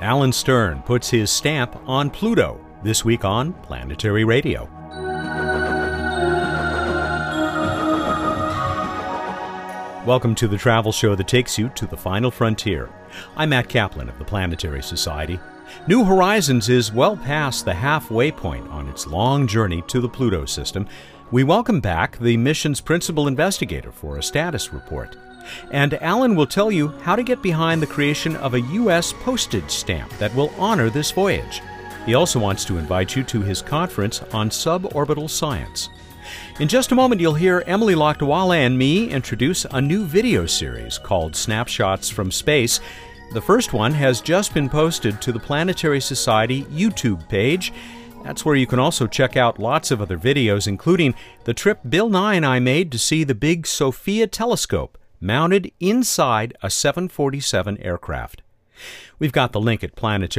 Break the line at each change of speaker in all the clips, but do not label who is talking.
Alan Stern puts his stamp on Pluto, this week on Planetary Radio. Welcome to the travel show that takes you to the final frontier. I'm Matt Kaplan of the Planetary Society. New Horizons is well past the halfway point on its long journey to the Pluto system. We welcome back the mission's principal investigator for a status report. And Alan will tell you how to get behind the creation of a U.S. postage stamp that will honor this voyage. He also wants to invite you to his conference on suborbital science. In just a moment, you'll hear Emily Lakdawalla and me introduce a new video series called Snapshots from Space. The first one has just been posted to the Planetary Society YouTube page. That's where you can also check out lots of other videos, including the trip Bill Nye and I made to see the big SOFIA telescope mounted inside a 747 aircraft. We've got the link at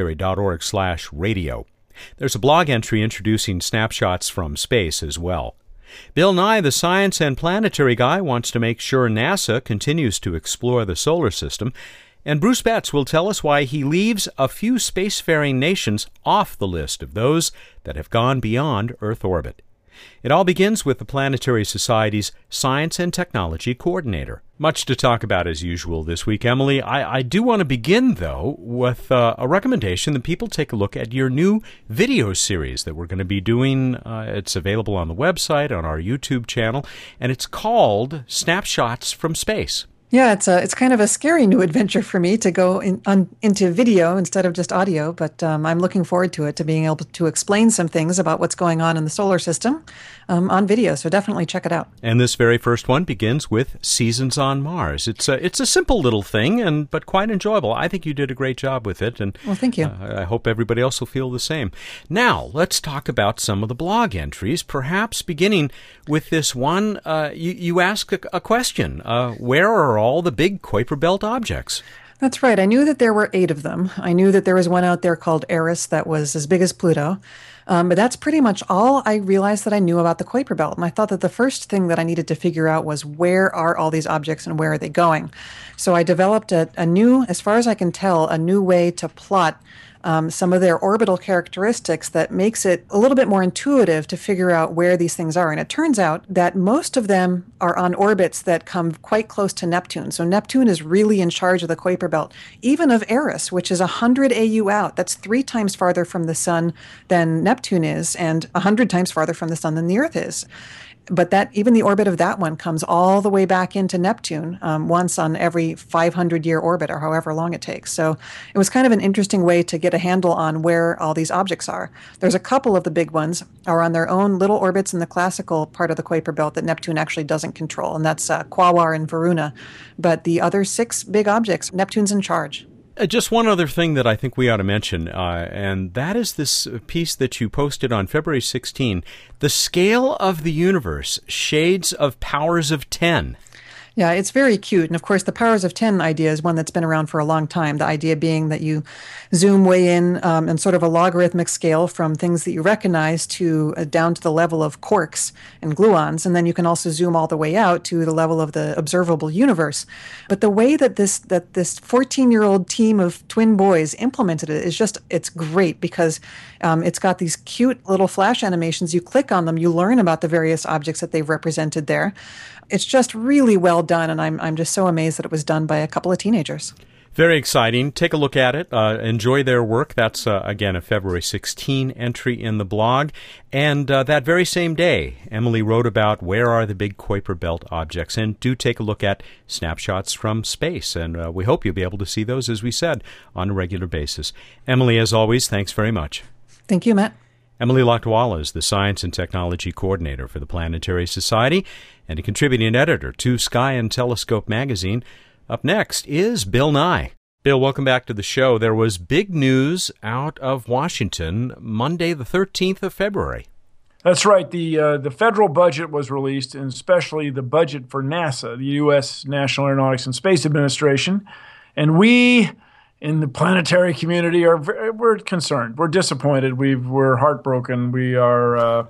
planetary.org/radio. There's a blog entry introducing Snapshots from Space as well. Bill Nye, the science and planetary guy, wants to make sure NASA continues to explore the solar system. And Bruce Betts will tell us why he leaves a few spacefaring nations off the list of those that have gone beyond Earth orbit. It all begins with the Planetary Society's Science and Technology Coordinator. Much to talk about as usual this week, Emily. I do want to begin, though, with a recommendation that people take a look at your new video series that we're going to be doing. It's available on the website, on our YouTube channel, and it's called Snapshots from Space.
Yeah, it's kind of a scary new adventure for me to go into video instead of just audio, but I'm looking forward to it, to being able to explain some things about what's going on in the solar system on video, so definitely check it out.
And this very first one begins with Seasons on Mars. It's a simple little thing, but quite enjoyable. I think you did a great job with it, and
well, thank you.
I hope everybody else will feel the same. Now, let's talk about some of the blog entries, perhaps beginning with this one. You ask a question. Where are all the big Kuiper Belt objects?
That's right. I knew that there were 8 of them. I knew that there was one out there called Eris that was as big as Pluto. But that's pretty much all I realized that I knew about the Kuiper Belt. And I thought that the first thing that I needed to figure out was where are all these objects and where are they going? So I developed a new, as far as I can tell, a new way to plot some of their orbital characteristics that makes it a little bit more intuitive to figure out where these things are. And it turns out that most of them are on orbits that come quite close to Neptune. So Neptune is really in charge of the Kuiper Belt, even of Eris, which is 100 AU out. That's 3 times farther from the sun than Neptune is, and 100 times farther from the sun than the Earth is. But even the orbit of that one comes all the way back into Neptune once on every 500-year orbit, or however long it takes. So it was kind of an interesting way to get a handle on where all these objects are. There's a couple of the big ones are on their own little orbits in the classical part of the Kuiper Belt that Neptune actually doesn't control, and that's Quaoar and Varuna. But the other 6 big objects, Neptune's in charge.
Just one other thing that I think we ought to mention, and that is this piece that you posted on February 16, The Scale of the Universe, Shades of Powers of 10.
Yeah, it's very cute. And of course, the powers of 10 idea is one that's been around for a long time. The idea being that you zoom way in sort of a logarithmic scale from things that you recognize to down to the level of quarks and gluons. And then you can also zoom all the way out to the level of the observable universe. But the way that this 14-year-old team of twin boys implemented it is just, it's great because it's got these cute little flash animations. You click on them, you learn about the various objects that they've represented there. It's just really well done, and I'm just so amazed that it was done by a couple of teenagers.
Very exciting. Take a look at it. Enjoy their work. That's, again, a February 16 entry in the blog. And that very same day, Emily wrote about where are the big Kuiper Belt objects. And do take a look at Snapshots from Space. And we hope you'll be able to see those, as we said, on a regular basis. Emily, as always, thanks very much.
Thank you, Matt.
Emily Lakdawalla is the Science and Technology Coordinator for the Planetary Society and a contributing editor to Sky and Telescope magazine. Up next is Bill Nye. Bill, welcome back to the show. There was big news out of Washington Monday, the 13th of February.
That's right. The federal budget was released, and especially the budget for NASA, the U.S. National Aeronautics and Space Administration. And we in the planetary community we're concerned. We're disappointed. We're heartbroken. We're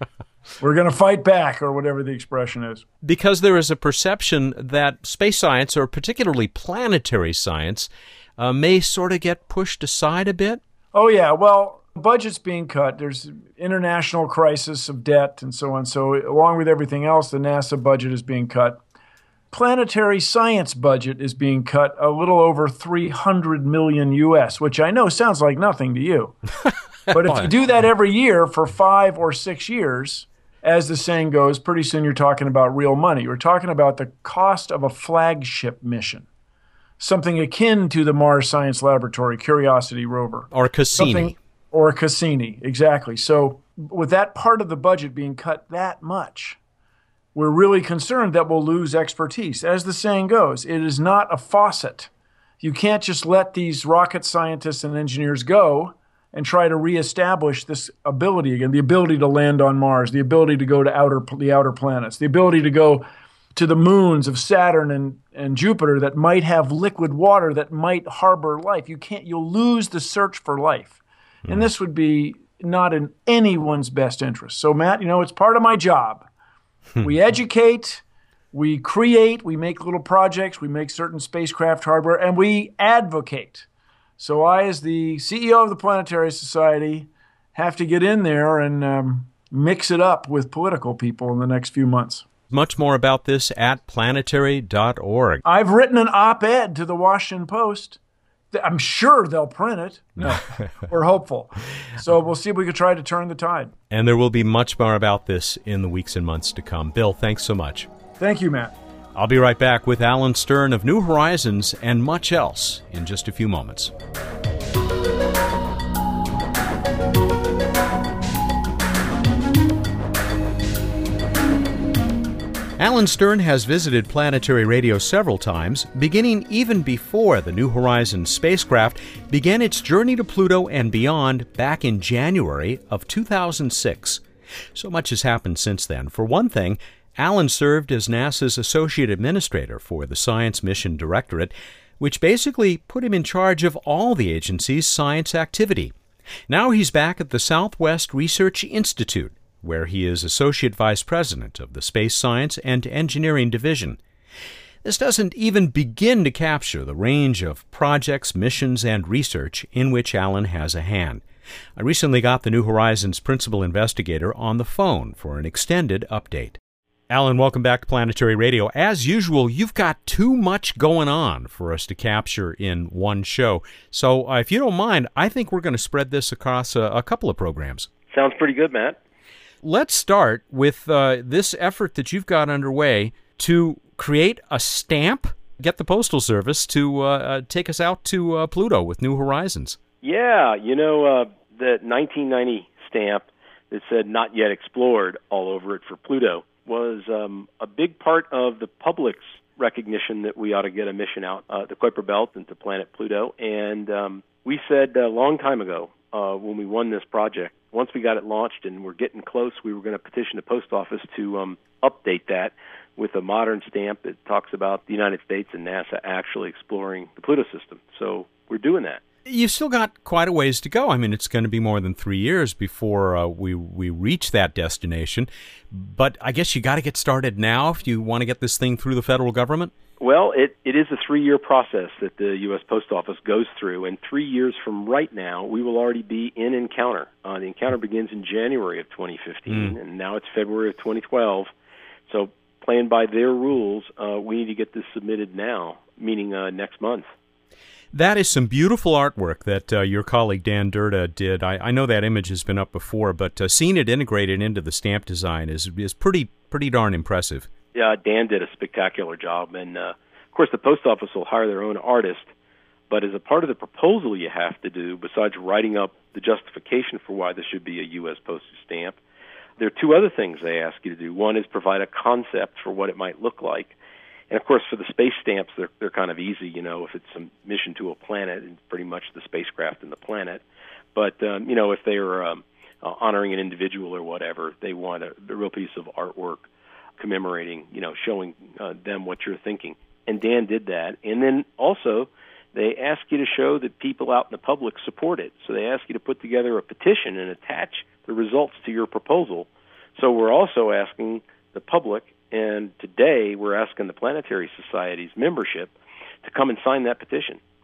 going to fight back, or whatever the expression is.
Because there is a perception that space science, or particularly planetary science, may sort of get pushed aside a bit?
Oh, yeah. Well, budget's being cut. There's international crisis of debt and so on. So along with everything else, the NASA budget is being cut. Planetary science budget is being cut a little over $300 million US, which I know sounds like nothing to you. But if you do that every year for 5 or 6 years, as the saying goes, pretty soon you're talking about real money. We're talking about the cost of a flagship mission, something akin to the Mars Science Laboratory Curiosity rover.
Or Cassini.
Or Cassini, exactly. So with that part of the budget being cut that much, we're really concerned that we'll lose expertise. As the saying goes, it is not a faucet. You can't just let these rocket scientists and engineers go and try to reestablish this ability again, the ability to land on Mars, the ability to go to the outer planets, the ability to go to the moons of Saturn and Jupiter that might have liquid water that might harbor life. You'll lose the search for life. And this would be not in anyone's best interest. So, Matt, it's part of my job. We educate, we create, we make little projects, we make certain spacecraft hardware, and we advocate. So I, as the CEO of the Planetary Society, have to get in there and mix it up with political people in the next few months.
Much more about this at planetary.org.
I've written an op-ed to the Washington Post. I'm sure they'll print it. No, we're hopeful. So we'll see if we can try to turn the tide.
And there will be much more about this in the weeks and months to come. Bill, thanks so much.
Thank you, Matt.
I'll be right back with Alan Stern of New Horizons and much else in just a few moments. Alan Stern has visited Planetary Radio several times, beginning even before the New Horizons spacecraft began its journey to Pluto and beyond back in January of 2006. So much has happened since then. For one thing, Alan served as NASA's Associate Administrator for the Science Mission Directorate, which basically put him in charge of all the agency's science activity. Now he's back at the Southwest Research Institute, where he is Associate Vice President of the Space Science and Engineering Division. This doesn't even begin to capture the range of projects, missions, and research in which Alan has a hand. I recently got the New Horizons principal investigator on the phone for an extended update. Alan, welcome back to Planetary Radio. As usual, you've got too much going on for us to capture in one show. So if you don't mind, I think we're going to spread this across a couple of programs.
Sounds pretty good, Matt.
Let's start with this effort that you've got underway to create a stamp, get the Postal Service to take us out to Pluto with New Horizons.
Yeah, the 1990 stamp that said not yet explored all over it for Pluto was a big part of the public's recognition that we ought to get a mission out the Kuiper Belt and to planet Pluto. And we said a long time ago when we won this project, once we got it launched and we're getting close, we were going to petition the post office to update that with a modern stamp that talks about the United States and NASA actually exploring the Pluto system. So we're doing that.
You've still got quite a ways to go. I mean, it's going to be more than 3 years before we reach that destination. But I guess you got to get started now if you want to get this thing through the federal government?
Well, it is a 3-year process that the U.S. Post Office goes through, and 3 years from right now, we will already be in Encounter. The Encounter begins in January of 2015, and now it's February of 2012. So playing by their rules, we need to get this submitted now, meaning next month.
That is some beautiful artwork that your colleague Dan Durda did. I know that image has been up before, but seeing it integrated into the stamp design is pretty darn impressive.
Yeah, Dan did a spectacular job, and of course the post office will hire their own artist, but as a part of the proposal you have to do, besides writing up the justification for why this should be a U.S. postage stamp, there are two other things they ask you to do. One is provide a concept for what it might look like. And, of course, for the space stamps, they're kind of easy. If it's a mission to a planet, it's pretty much the spacecraft and the planet. But, if they're honoring an individual or whatever, they want a real piece of artwork commemorating, showing them what you're thinking. And Dan did that. And then also they ask you to show that people out in the public support it. So they ask you to put together a petition and attach the results to your proposal. So we're also asking the public, and today we're asking the Planetary Society's membership to come and sign that petition.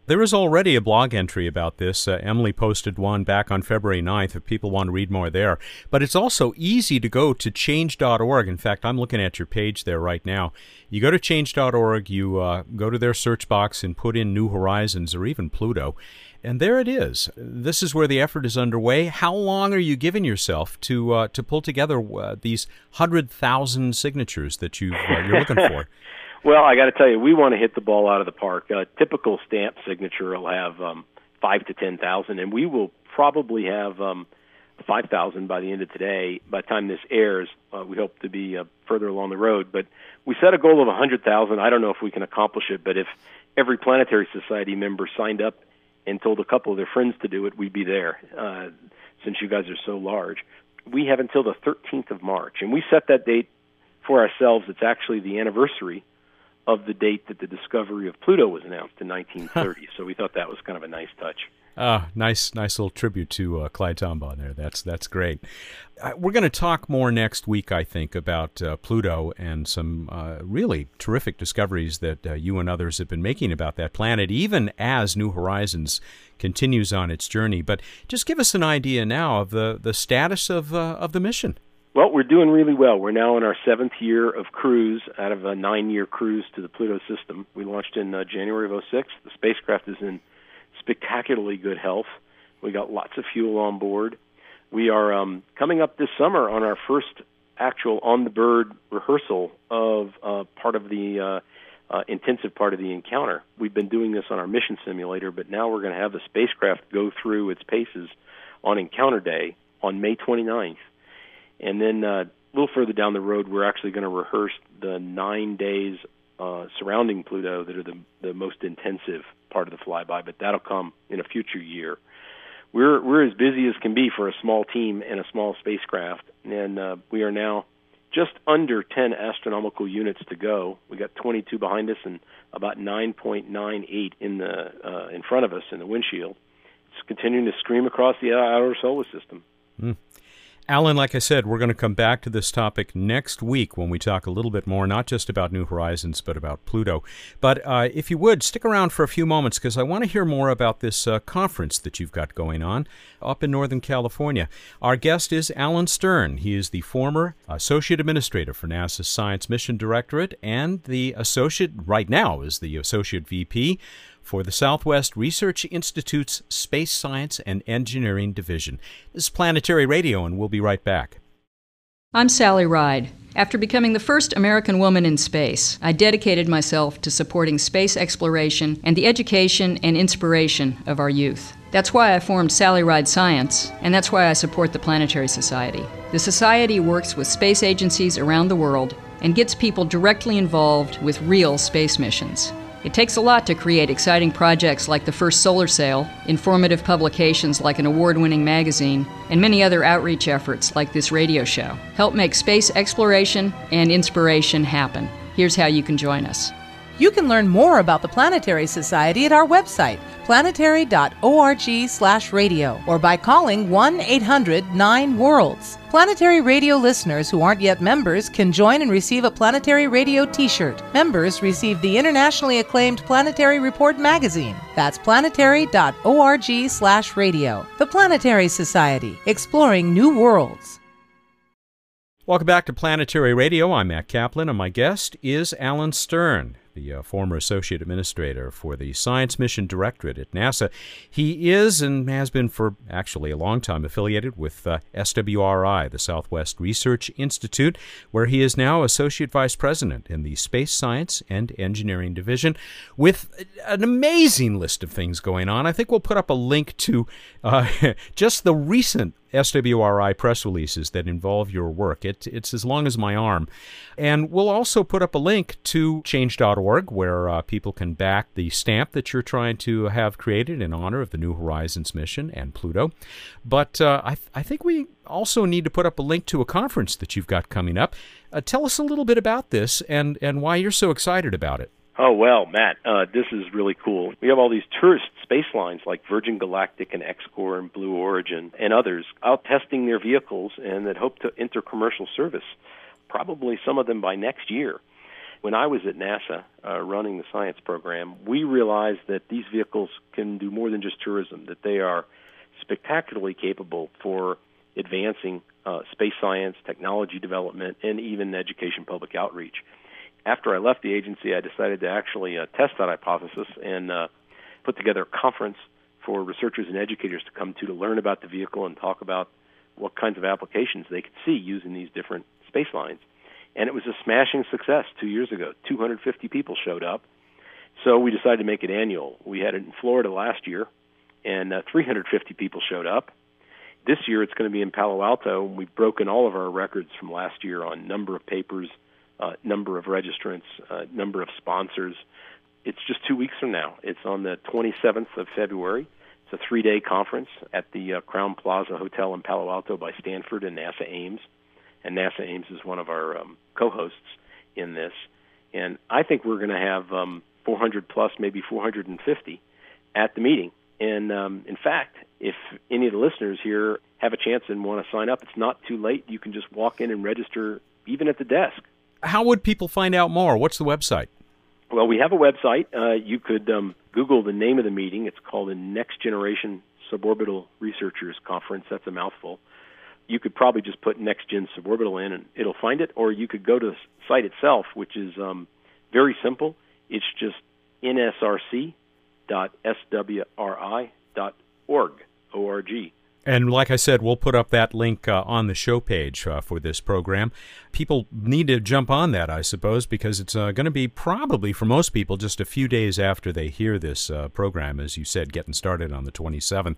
There is already a blog entry about this. Emily posted one back on February 9th if people want to read more there. But it's also easy to go to change.org. In fact, I'm looking at your page there right now. You go to change.org, you go to their search box and put in New Horizons or even Pluto, and there it is. This is where the effort is underway. How long are you giving yourself to pull together these 100,000 signatures that you're looking for?
Well, I got to tell you, we want to hit the ball out of the park. A typical stamp signature will have 5,000 to 10,000, and we will probably have 5,000 by the end of today. By the time this airs, we hope to be further along the road. But we set a goal of 100,000. I don't know if we can accomplish it, but if every Planetary Society member signed up and told a couple of their friends to do it, we'd be there, since you guys are so large. We have until the 13th of March, and we set that date for ourselves. It's actually the anniversary of the date that the discovery of Pluto was announced in 1930. So we thought that was kind of a nice touch.
Nice little tribute to Clyde Tombaugh there. That's great. We're going to talk more next week, I think, about Pluto and some really terrific discoveries that you and others have been making about that planet, even as New Horizons continues on its journey. But just give us an idea now of the status of the mission.
Well, we're doing really well. We're now in our 7th year of cruise out of a 9-year cruise to the Pluto system. We launched in January of 2006. The spacecraft is in spectacularly good health. We got lots of fuel on board. We are coming up this summer on our first actual on-the-bird rehearsal of part of the intensive part of the encounter. We've been doing this on our mission simulator, but now we're going to have the spacecraft go through its paces on Encounter Day on May 29th. And then a little further down the road, we're actually going to rehearse the 9 days surrounding Pluto that are the most intensive part of the flyby, but that'll come in a future year. We're as busy as can be for a small team and a small spacecraft, and we are now just under 10 astronomical units to go. We got 22 behind us and about 9.98 in front of us in the windshield. It's continuing to stream across the outer solar system.
Alan, like I said, we're going to come back to this topic next week when we talk a little bit more, not just about New Horizons, but about Pluto. But if you would, stick around for a few moments, because I want to hear more about this conference that you've got going on up in Northern California. Our guest is Alan Stern. He is the former Associate Administrator for NASA's Science Mission Directorate, and right now is the Associate VP for the Southwest Research Institute's Space Science and Engineering Division. This is Planetary Radio, and we'll be right back.
I'm Sally Ride. After becoming the first American woman in space, I dedicated myself to supporting space exploration and the education and inspiration of our youth. That's why I formed Sally Ride Science, and that's why I support the Planetary Society. The Society works with space agencies around the world and gets people directly involved with real space missions. It takes a lot to create exciting projects like the first solar sail, informative publications like an award-winning magazine, and many other outreach efforts like this radio show. Help make space exploration and inspiration happen. Here's how you can join us.
You can learn more about the Planetary Society at our website, planetary.org/radio, or by calling 1-800-9-WORLDS. Planetary Radio listeners who aren't yet members can join and receive a Planetary Radio t-shirt. Members receive the internationally acclaimed Planetary Report magazine. That's planetary.org/radio. The Planetary Society, exploring new worlds.
Welcome back to Planetary Radio. I'm Matt Kaplan, and my guest is Alan Stern, the former Associate Administrator for the Science Mission Directorate at NASA. He is and has been for actually a long time affiliated with SWRI, the Southwest Research Institute, where he is now Associate Vice President in the Space Science and Engineering Division, with an amazing list of things going on. I think we'll put up a link to just the recent SWRI press releases that involve your work. It's as long as my arm. And we'll also put up a link to change.org, where people can back the stamp that you're trying to have created in honor of the New Horizons mission and Pluto. But I think we also need to put up a link to a conference that you've got coming up. Tell us a little bit about this and why you're so excited about it.
Oh, well, Matt, this is really cool. We have all these tourist space lines like Virgin Galactic and Xcor and Blue Origin and others out testing their vehicles and that hope to enter commercial service, probably some of them by next year. when I was at NASA running the science program, we realized that these vehicles can do more than just tourism, that they are spectacularly capable for advancing space science, technology development, and even education public outreach. After I left the agency, I decided to actually test that hypothesis and put together a conference for researchers and educators to come to learn about the vehicle and talk about what kinds of applications they could see using these different space lines. And it was a smashing success 2 years ago. 250 people showed up. So we decided to make it annual. We had it in Florida last year, and 350 people showed up. This year it's going to be in Palo Alto, and we've broken all of our records from last year on number of papers, number of registrants, number of sponsors. It's just 2 weeks from now. It's on the 27th of February. It's a 3-day conference at the Crown Plaza Hotel in Palo Alto by Stanford and NASA Ames. And NASA Ames is one of our co-hosts in this. And I think we're going to have 400 plus, maybe 450 at the meeting. And in fact, if any of the listeners here have a chance and want to sign up, it's not too late. You can just walk in and register even at the desk.
How would people find out more? What's the website?
Well, we have a website. You could Google the name of the meeting. It's called the Next Generation Suborbital Researchers Conference. That's a mouthful. You could probably just put Next Gen Suborbital in and it'll find it, or you could go to the site itself, which is very simple. It's just nsrc.swri.org, O-R-G.
And like I said, we'll put up that link on the show page for this program. People need to jump on that, I suppose, because it's going to be probably, for most people, just a few days after they hear this program, as you said, getting started on the 27th.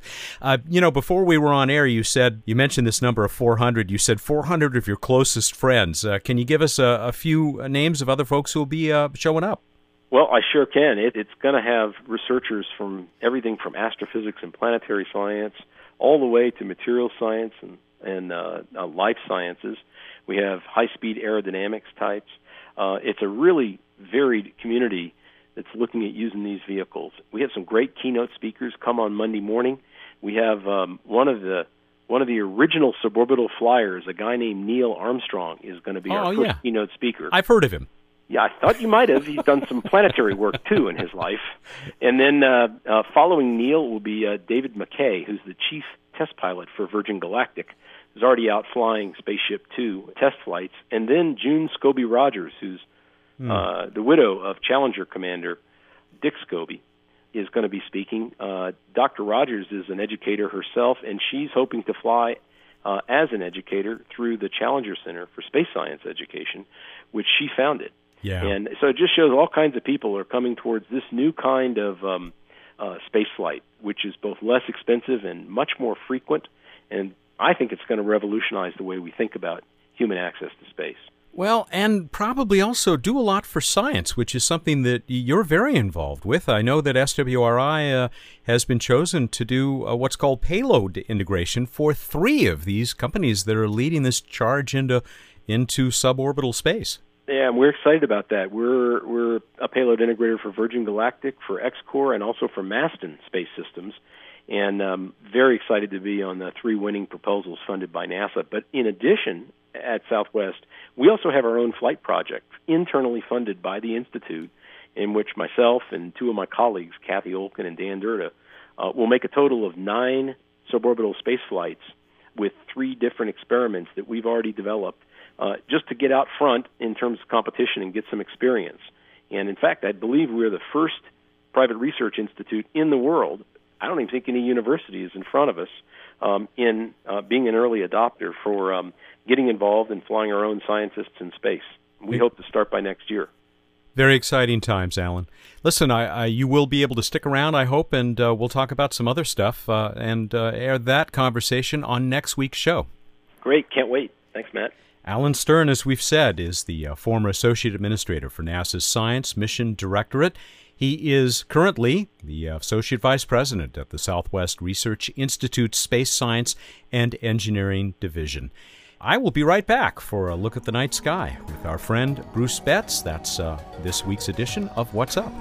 Before we were on air, you mentioned this number of 400. You said 400 of your closest friends. Can you give us a few names of other folks who will be showing up?
Well, I sure can. It's going to have researchers from everything from astrophysics and planetary science all the way to material science and life sciences. We have high-speed aerodynamics types. It's a really varied community that's looking at using these vehicles. We have some great keynote speakers come on Monday morning. We have one of the original suborbital flyers, a guy named Neil Armstrong, is going to be our first keynote speaker.
I've heard of him.
Yeah, I thought you might have. He's done some planetary work, too, in his life. And then following Neil will be David McKay, who's the chief test pilot for Virgin Galactic, who's already out flying Spaceship Two test flights. And then June Scobie Rogers, who's the widow of Challenger Commander Dick Scobie, is going to be speaking. Dr. Rogers is an educator herself, and she's hoping to fly as an educator through the Challenger Center for Space Science Education, which she founded.
Yeah.
And so it just shows all kinds of people are coming towards this new kind of space flight, which is both less expensive and much more frequent. And I think it's going to revolutionize the way we think about human access to space.
Well, and probably also do a lot for science, which is something that you're very involved with. I know that SWRI has been chosen to do what's called payload integration for 3 of these companies that are leading this charge into suborbital space.
Yeah, and we're excited about that. We're a payload integrator for Virgin Galactic, for X-Corps, and also for Masten Space Systems, and very excited to be on the 3 winning proposals funded by NASA. But in addition, at Southwest, we also have our own flight project, internally funded by the Institute, in which myself and 2 of my colleagues, Kathy Olkin and Dan Durda, will make a total of 9 suborbital space flights with 3 different experiments that we've already developed, just to get out front in terms of competition and get some experience. And in fact, I believe we're the first private research institute in the world. I don't even think any university is in front of us in being an early adopter for getting involved in flying our own scientists in space. We hope to start by next year.
Very exciting times, Alan. Listen, you will be able to stick around, I hope, and we'll talk about some other stuff and air that conversation on next week's show.
Great. Can't wait. Thanks, Matt.
Alan Stern, as we've said, is the former Associate Administrator for NASA's Science Mission Directorate. He is currently the Associate Vice President at the Southwest Research Institute Space Science and Engineering Division. I will be right back for a look at the night sky with our friend Bruce Betts. That's this week's edition of What's Up?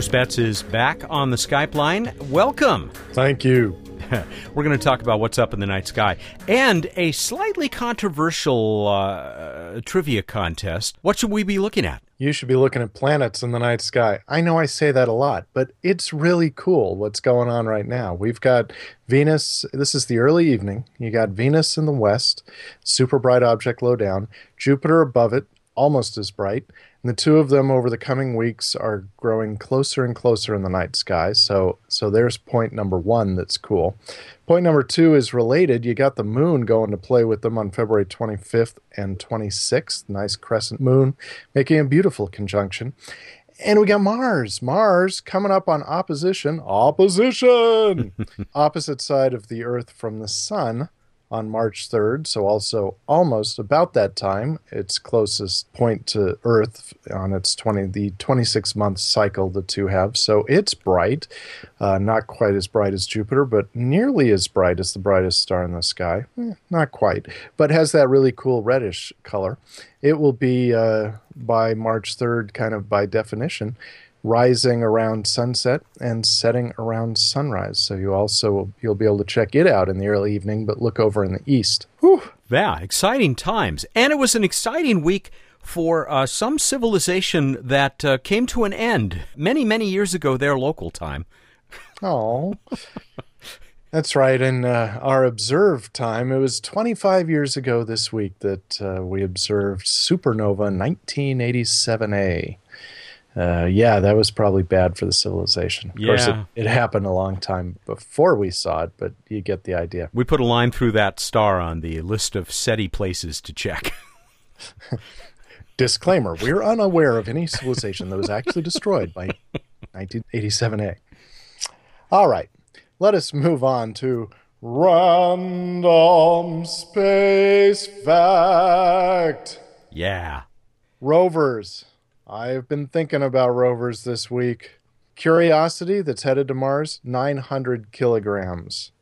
Bruce Betts is back on the Skype line. Welcome.
Thank you.
We're going to talk about what's up in the night sky and a slightly controversial trivia contest. What should we be looking at?
You should be looking at planets in the night sky. I know I say that a lot, but it's really cool what's going on right now. We've got Venus. This is the early evening. You got Venus in the west, super bright object low down, Jupiter above it, almost as bright. And the two of them over the coming weeks are growing closer and closer in the night sky. So there's point number one that's cool. Point number two is related. You got the moon going to play with them on February 25th and 26th. Nice crescent moon, making a beautiful conjunction. And we got Mars. Mars coming up on opposition, opposite side of the Earth from the sun on March 3rd, so also almost about that time, its closest point to Earth on its 26-month cycle the two have. So it's bright, not quite as bright as Jupiter, but nearly as bright as the brightest star in the sky. Not quite, but has that really cool reddish color. It will be, by March 3rd, kind of by definition, rising around sunset and setting around sunrise. So you'll be able to check it out in the early evening, but look over in the east. Whew.
Yeah, exciting times. And it was an exciting week for some civilization that came to an end many, many years ago, their local time.
Oh, that's right. In our observed time, it was 25 years ago this week that we observed supernova 1987A. Yeah, that was probably bad for the civilization. Of course, it happened a long time before we saw it, but you get the idea.
We put a line through that star on the list of SETI places to check.
Disclaimer, we're unaware of any civilization that was actually destroyed by 1987A. All right, let us move on to Random Space Fact.
Yeah.
Rovers. I've been thinking about rovers this week. Curiosity, that's headed to Mars, 900 kilograms.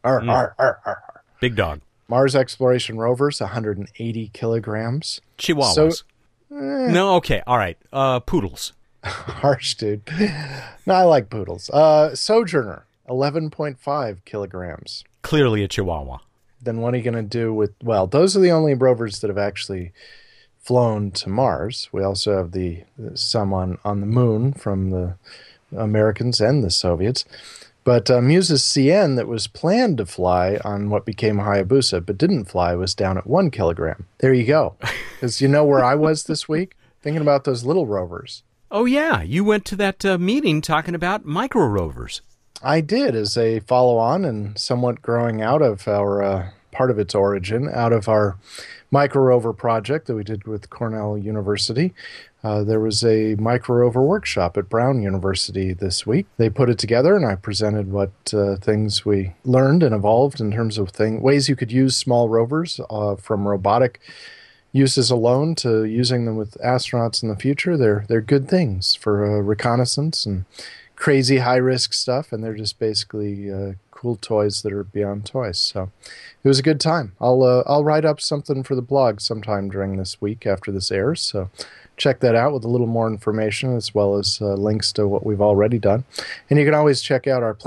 Big dog.
Mars exploration rovers, 180 kilograms.
Chihuahuas. No, okay, all right. Poodles.
Harsh, dude. No, I like poodles. Sojourner, 11.5 kilograms.
Clearly a Chihuahua.
Then what are you going to do with... Well, those are the only rovers that have actually flown to Mars. We also have some on the moon from the Americans and the Soviets. But Musa's CN that was planned to fly on what became Hayabusa but didn't fly was down at 1 kilogram. There you go. Because you know where I was this week? Thinking about those little rovers.
Oh, yeah. You went to that meeting talking about micro rovers.
I did, as a follow-on and somewhat growing out of our part of its origin, out of our micro-rover project that we did with Cornell University. There was a micro-rover workshop at Brown University this week. They put it together, and I presented what things we learned and evolved in terms of ways you could use small rovers, from robotic uses alone to using them with astronauts in the future. They're good things for reconnaissance and crazy high-risk stuff, and they're just basically cool toys that are beyond toys. So it was a good time. I'll write up something for the blog sometime during this week after this airs, so check that out with a little more information as well as links to what we've already done. And you can always check out our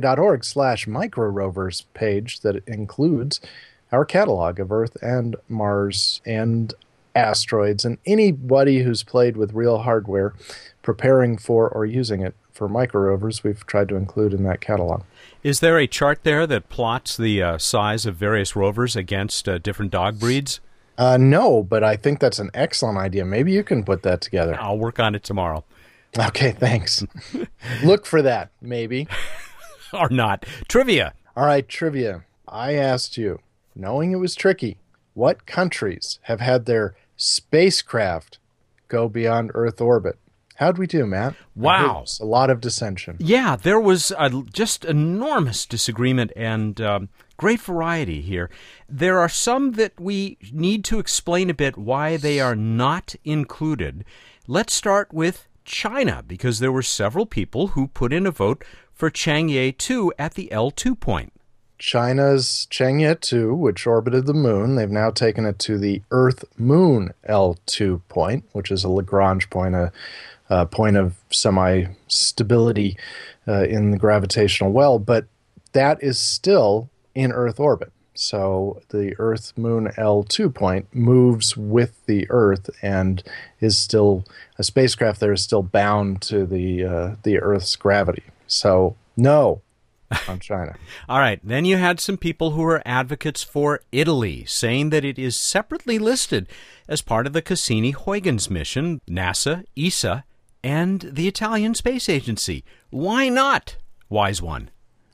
planetary.org/microrovers page that includes our catalog of Earth and Mars and asteroids and anybody who's played with real hardware preparing for or using it for microrovers, we've tried to include in that catalog.
Is there a chart there that plots the size of various rovers against different dog breeds?
No, but I think that's an excellent idea. Maybe you can put that together.
I'll work on it tomorrow.
Okay, thanks. Look for that, maybe.
Or not. Trivia.
All right, trivia. I asked you, knowing it was tricky, what countries have had their spacecraft go beyond Earth orbit? How'd we do, Matt?
Wow.
A lot of dissension.
Yeah, there was just enormous disagreement and great variety here. There are some that we need to explain a bit why they are not included. Let's start with China, because there were several people who put in a vote for Chang'e 2 at the L2 point.
China's Chang'e 2, which orbited the moon, they've now taken it to the Earth-Moon L2 point, which is a Lagrange point, point of semi-stability in the gravitational well, but that is still in Earth orbit. So the Earth-Moon L2 point moves with the Earth and is still, a spacecraft there is still bound to the Earth's gravity. So no on China.
All right. Then you had some people who are advocates for Italy, saying that it is separately listed as part of the Cassini-Huygens mission, NASA, ESA, and the Italian Space Agency. Why not, wise one?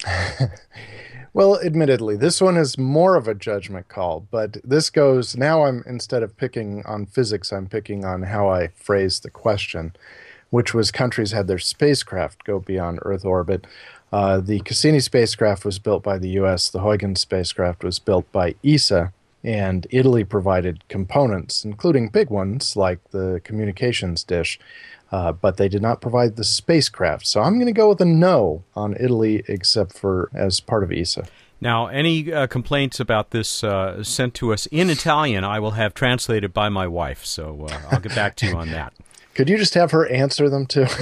Well, admittedly, this one is more of a judgment call, but this goes, now instead of picking on physics, I'm picking on how I phrased the question, which was countries had their spacecraft go beyond Earth orbit. The Cassini spacecraft was built by the U.S., the Huygens spacecraft was built by ESA, and Italy provided components, including big ones like the communications dish, but they did not provide the spacecraft. So I'm going to go with a no on Italy, except for as part of ESA.
Now, any complaints about this sent to us in Italian, I will have translated by my wife, so I'll get back to you on that.
Could you just have her answer them too?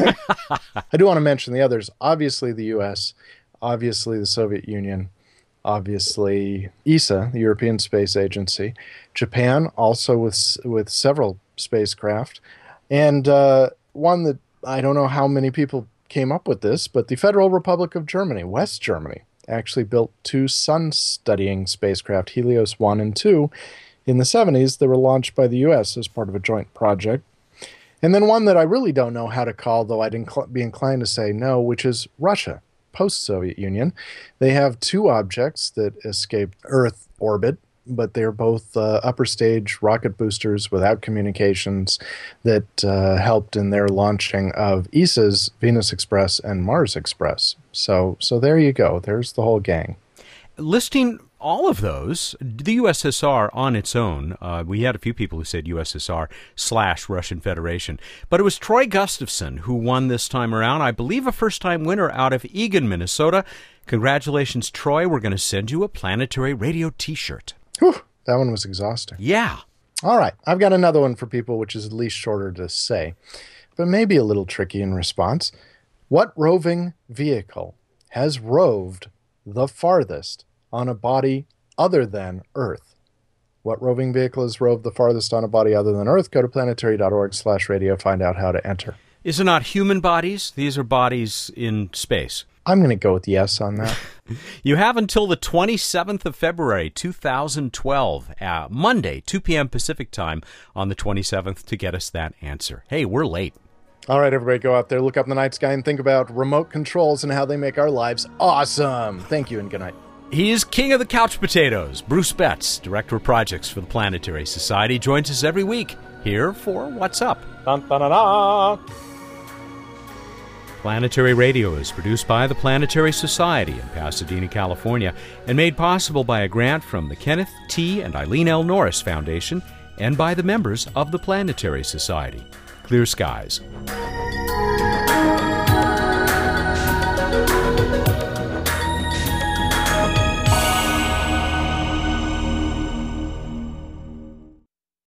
I do want to mention the others. Obviously the U.S., obviously the Soviet Union, obviously ESA, the European Space Agency, Japan also with several spacecraft, and one that I don't know how many people came up with this, but the Federal Republic of Germany, West Germany, actually built 2 sun-studying spacecraft, Helios 1 and 2, in the 70s. They were launched by the U.S. as part of a joint project. And then one that I really don't know how to call, though I'd be inclined to say no, which is Russia, post-Soviet Union. They have 2 objects that escaped Earth orbit, but they're both upper stage rocket boosters without communications that helped in their launching of ESA's Venus Express and Mars Express. So there you go. There's the whole gang.
Listing all of those, the USSR on its own, we had a few people who said USSR/Russian Federation, but it was Troy Gustafson who won this time around. I believe a first-time winner out of Eagan, Minnesota. Congratulations, Troy. We're going to send you a Planetary Radio t-shirt.
Whew, that one was exhausting.
Yeah.
All right. I've got another one for people, which is at least shorter to say, but maybe a little tricky in response. What roving vehicle has roved the farthest on a body other than Earth? What roving vehicle has roved the farthest on a body other than Earth? Go to planetary.org/radio. Find out how to enter.
Is it not human bodies? These are bodies in space.
I'm going to go with yes on that.
You have until the 27th of February, 2012, Monday, 2 p.m. Pacific time on the 27th to get us that answer. Hey, we're late.
All right, everybody, go out there, look up in the night sky, and think about remote controls and how they make our lives awesome. Thank you, and good night.
He is king of the couch potatoes. Bruce Betts, director of projects for the Planetary Society, joins us every week here for What's Up.
Dun, dun, dun, dun.
Planetary Radio is produced by the Planetary Society in Pasadena, California, and made possible by a grant from the Kenneth T. and Eileen L. Norris Foundation and by the members of the Planetary Society. Clear skies.